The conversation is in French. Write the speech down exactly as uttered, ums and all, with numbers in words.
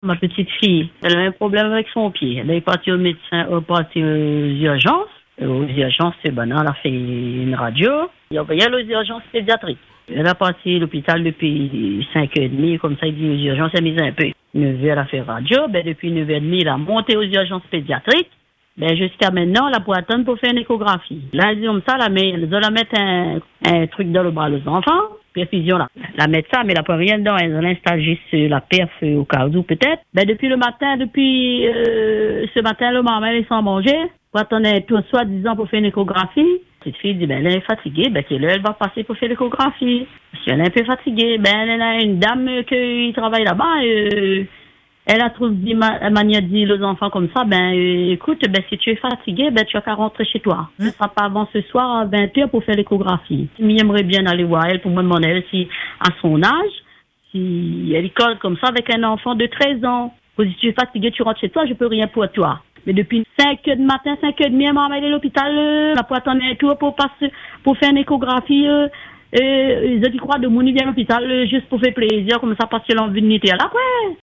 Ma petite fille, elle a un problème avec son pied. Elle est partie au médecin, elle est partie aux urgences. Aux urgences, c'est bon, elle a fait une radio. Il y a aux urgences pédiatriques. Elle a passé l'hôpital depuis cinq heures trente, comme ça, il dit aux urgences, elle mise un peu. neuf heures, elle a fait radio. Ben, depuis neuf heures trente, elle a monté aux urgences pédiatriques. Ben, jusqu'à maintenant, elle a pour attendre pour faire une échographie. Là, elle dit comme ça, là, mais elle doit la mettre un, un truc dans le bras aux enfants. Perfusion là. La médecin, mais elle n'a pas rien dedans. Elle installe juste la perf au cas où peut-être. Ben, depuis le matin, depuis euh, ce matin, le maman, elle est sans manger. Quand on est tout soi-disant pour faire une échographie, cette fille dit, ben, elle est fatiguée. Ben, c'est là, elle va passer pour faire l'échographie. Si elle est un peu fatiguée, ben, elle a une dame qui travaille là-bas. Euh, elle a trouvé une manière de dire aux enfants comme ça, ben, euh, écoute, ben, si tu es fatigué, ben, tu as qu'à rentrer chez toi. Ce ne sera pas avant ce soir à vingt heures pour faire l'échographie. J'aimerais bien aller voir elle pour me demander elle si, à son âge, si elle colle comme ça avec un enfant de treize ans. Si tu es fatigué, tu rentres chez toi, je peux rien pour toi. Mais depuis cinq heures du matin, cinq heures trente, maman est à l'hôpital, euh, la poitrine est tout pour passer, pour faire une échographie, euh, euh, ils ont dit quoi de mon à l'hôpital, euh, juste pour faire plaisir, comme ça, parce que l'envie de là, ouais.